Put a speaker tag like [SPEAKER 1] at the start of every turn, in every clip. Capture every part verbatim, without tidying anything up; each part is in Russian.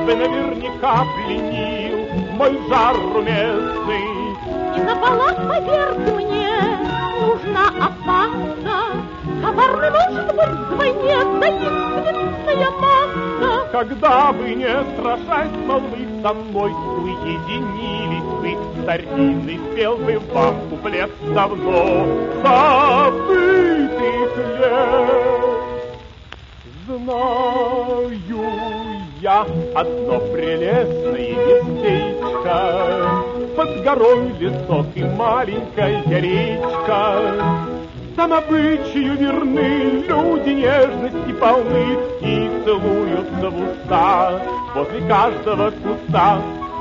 [SPEAKER 1] бы наверняка пленил мой жар румяный.
[SPEAKER 2] И на балах, поверьте мне, нужна опаска. Коварный может быть вдвойне таинственная маска.
[SPEAKER 1] Когда вы, не страшась молвы, со мной уединились вы, старинный спел бы вам куплет давно забытых лет. Знаю я одно прелестное местечко, под горой лесок и маленькая речка. Там обычаю верны, люди нежности полны и целуются в уста возле каждого куста.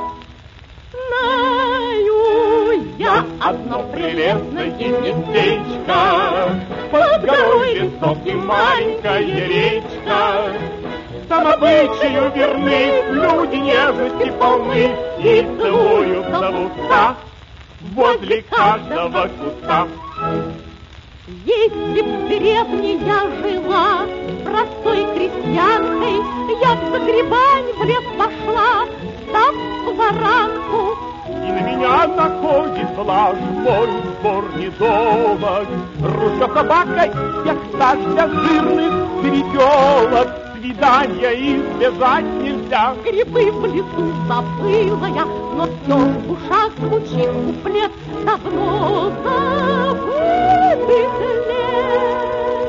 [SPEAKER 2] Знаю я
[SPEAKER 1] одно прелестное местечко, под горой лесок и маленькая речка. Там обычаю верны, люди нежности полны и целуются в уста возле каждого куста.
[SPEAKER 2] Если б в деревне я жила простой крестьянкой, я в загребань в лес пошла, став служанку.
[SPEAKER 1] И на меня находит блажь мой сбор недолог, ружье собака и всех стажья жирных перепелок. Свидания избежать нельзя.
[SPEAKER 2] Грибы в лесу забыла я, но все в ушах звучит куплет давно забытых лет.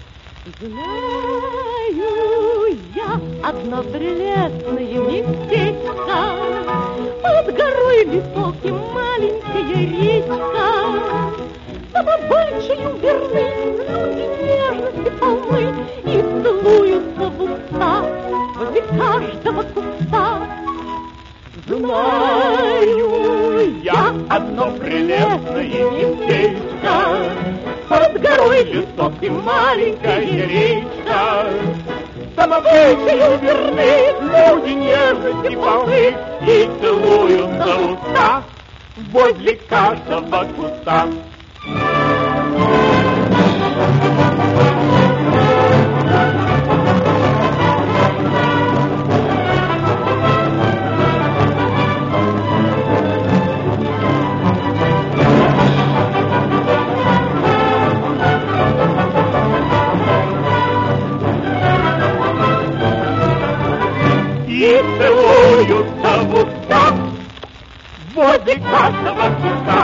[SPEAKER 2] Знаю я одно прелестное местечко, под горой лесок и маленькая речка. Там обычаю верны, люди нежности полны и целуются в уста возле каждого куста.
[SPEAKER 1] Знаю я одно прелестное местечко, под горой лесок и маленькая речка. Там обычаю верны, люди нежности полны и целуются в уста возле каждого куста. И целуются в уста возле каждого куста.